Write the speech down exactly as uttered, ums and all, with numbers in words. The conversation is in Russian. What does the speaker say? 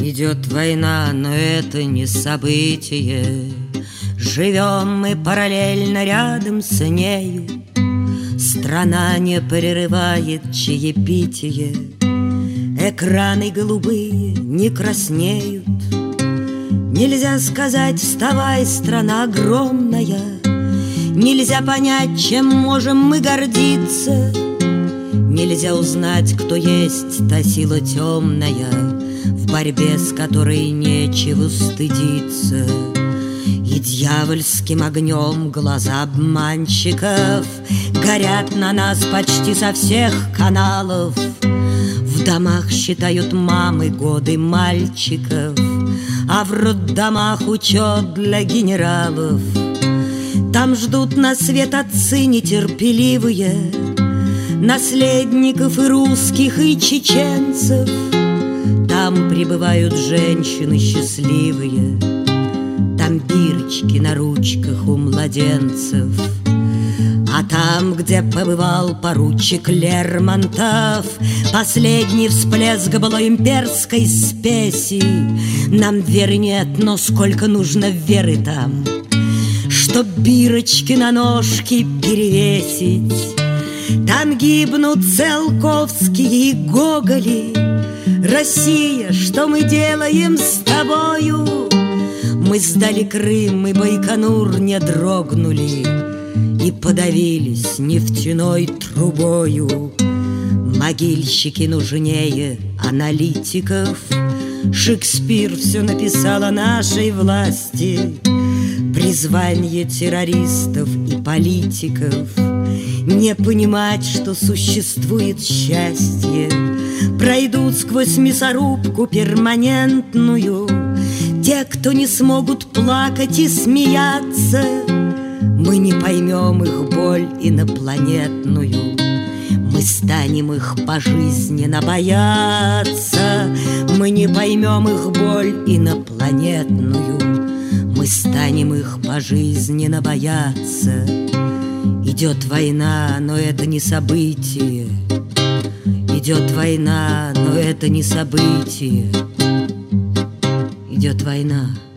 Идет война, но это не событие. Живем мы параллельно рядом с нею. Страна не прерывает чаепитие. Экраны голубые не краснеют. Нельзя сказать: вставай, страна огромная. Нельзя понять, чем можем мы гордиться. Нельзя узнать, кто есть та сила темная, в борьбе с которой нечего стыдиться. И дьявольским огнем глаза обманщиков горят на нас почти со всех каналов. В домах считают мамы годы мальчиков, а в роддомах учет для генералов. Там ждут на свет отцы нетерпеливые, наследников и русских, и чеченцев. Там прибывают женщины счастливые, там бирочки на ручках у младенцев. А там, где побывал поручик Лермонтов, последний всплеск былой имперской спеси. Нам веры нет, но сколько нужно веры там, чтоб бирочки на ножки перевесить. Там гибнут Циолковские и Гоголи. Россия, что мы делаем с тобою? Мы сдали Крым, и Байконур не дрогнули и подавились нефтяной трубою. Могильщики нужнее аналитиков. Шекспир все написал о нашей власти. Призвание террористов и политиков не понимать, что существует счастье. Пройдут сквозь мясорубку перманентную те, кто не смогут плакать и смеяться. Мы не поймем их боль инопланетную. Мы станем их пожизненно бояться. Мы не поймем их боль инопланетную. Мы станем их пожизненно бояться. Идет война, но это не событие. Идет война, но это не событие. Идет война.